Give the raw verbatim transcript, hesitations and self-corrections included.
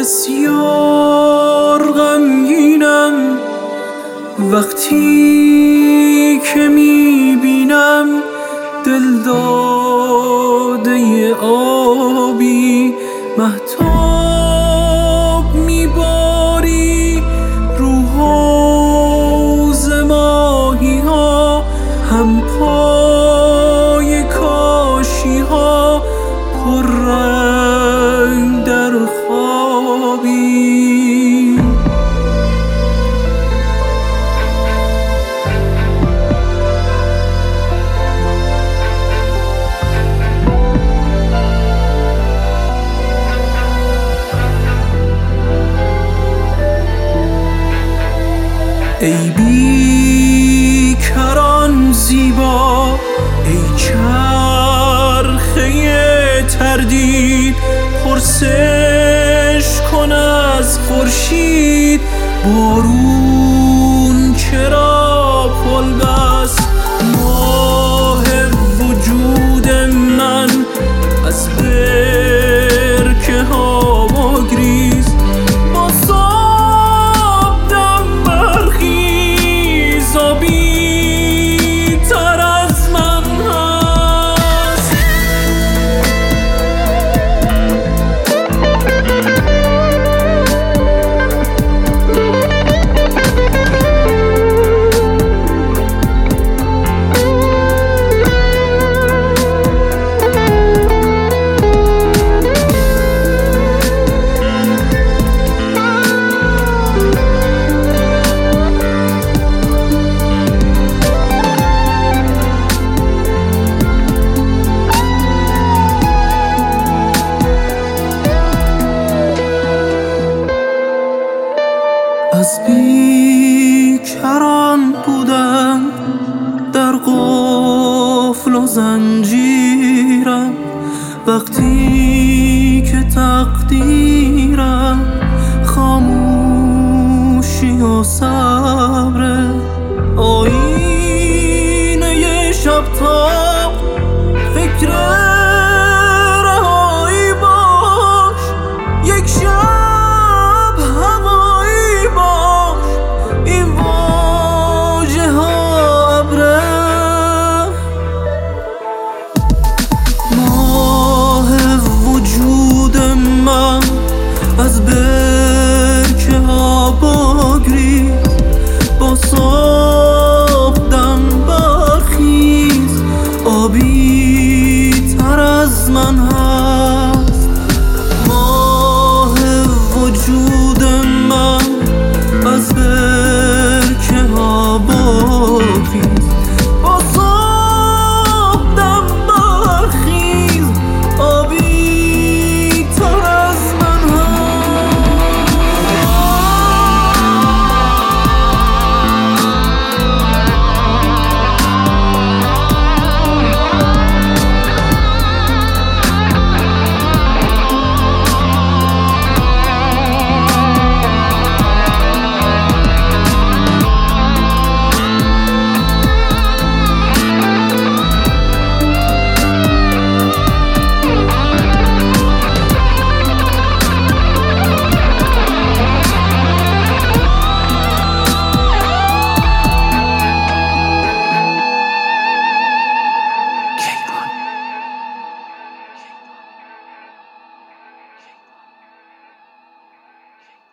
بسیار غمگینم وقتی که میبینم دل داده آبی مهتاب میباری رو حوض ماهی ها، هم پای کاشی ها پر رنگ در خوابی. ای بی کران زیبا، ای چرخه تردید، پرسش کن از خورشید بارون چرا پل بست. ماه وجود من از برکه ها بگریز، با صبح دم برخیز، آبی تر از من هست. از بیکران بودن در قفل و زنجیرم، وقتی که تقدیرم خاموشی و صبر، آینه شب تا